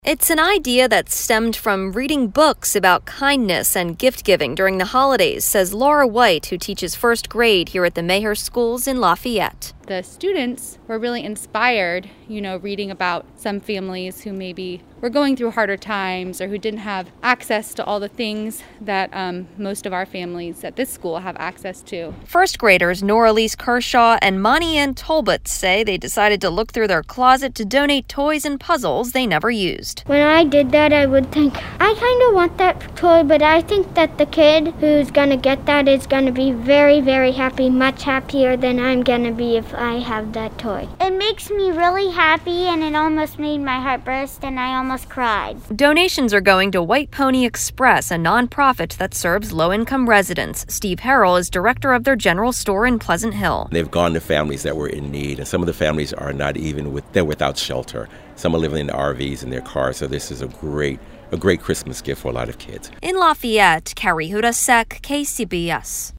It's an idea that stemmed from reading books about kindness and gift-giving during the holidays, says Laura White, who teaches first grade here at the Mayhurst Schools in Lafayette. The students were really inspired, reading about some families who maybe were going through harder times or who didn't have access to all the things that most of our families at this school have access to. First graders Noralise Kershaw and Monty Ann Tolbert say they decided to look through their closet to donate toys and puzzles they never used. When I did that, I would think, I kind of want that toy, but I think that the kid who's going to get that is going to be very, very happy, much happier than I'm going to be if I have that toy. It makes me really happy, and it almost made my heart burst, and I almost cried. Donations are going to White Pony Express, a nonprofit that serves low-income residents. Steve Harrell is director of their general store in Pleasant Hill. They've gone to families that were in need, and some of the families are not even they're without shelter. Some are living in RVs in their cars, so this is a great Christmas gift for a lot of kids. In Lafayette, Carrie Hudasek, KCBS.